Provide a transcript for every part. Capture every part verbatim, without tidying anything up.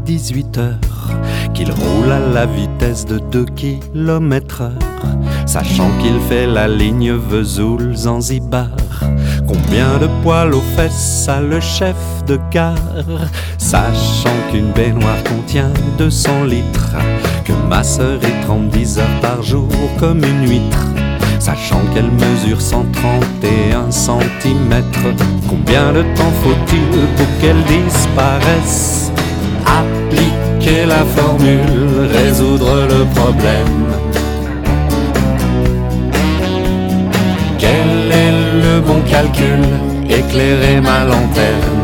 dix-huit heures qu'il roule à la vitesse de deux kilomètres heure, sachant qu'il fait la ligne Vesoul-Zanzibar. Combien de poils aux fesses a le chef de gare, sachant qu'une baignoire contient deux cents litres, que ma sœur y trempe dix heures par jour comme une huître, sachant qu'elle mesure cent trente et un centimètres. Combien de temps faut-il pour qu'elle disparaisse? Appliquer la formule, résoudre le problème. Quel est le bon calcul? Éclairer ma lanterne.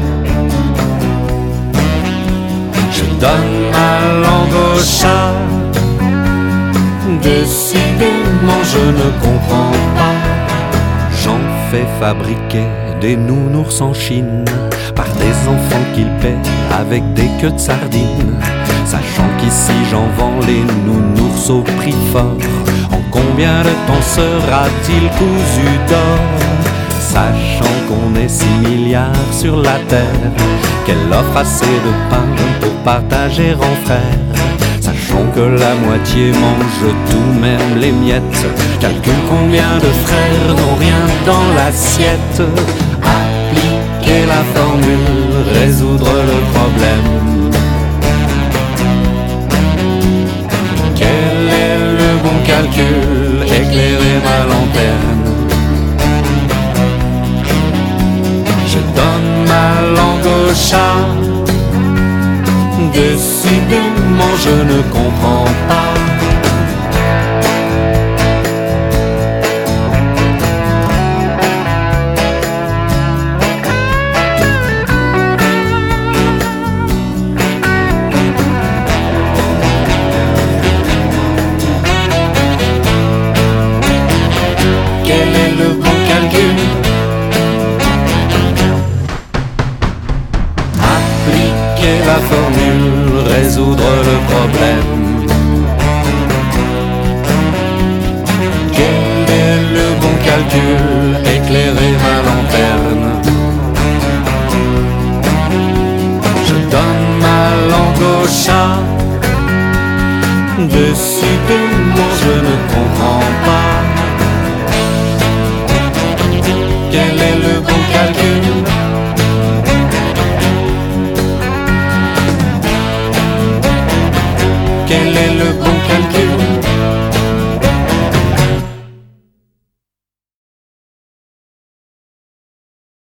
Je donne ma langue au chat. Décidément je ne comprends pas. J'en fais fabriquer des nounours en Chine par des enfants qu'ils paient avec des queues de sardines, sachant qu'ici j'en vends les nounours au prix fort. En combien de temps sera-t-il cousu d'or? Sachant qu'on est six milliards sur la terre, qu'elle offre assez de pain pour partager en frères, sachant que la moitié mange tout, même les miettes. Calcule combien de frères n'ont rien dans l'assiette. Appliquer la formule, résoudre le problème. Quel est le bon calcul? Éclairer ma lanterne. Je donne ma langue au chat. Décidément je ne comprends pas. Quel est le bon calcul? Appliquer la formule, résoudre le problème. Quel est le bon calcul? Éclairer ma lanterne. Je donne ma langue au chat. Décidément je ne comprends pas. Quel est le bon calcul? Quel est le bon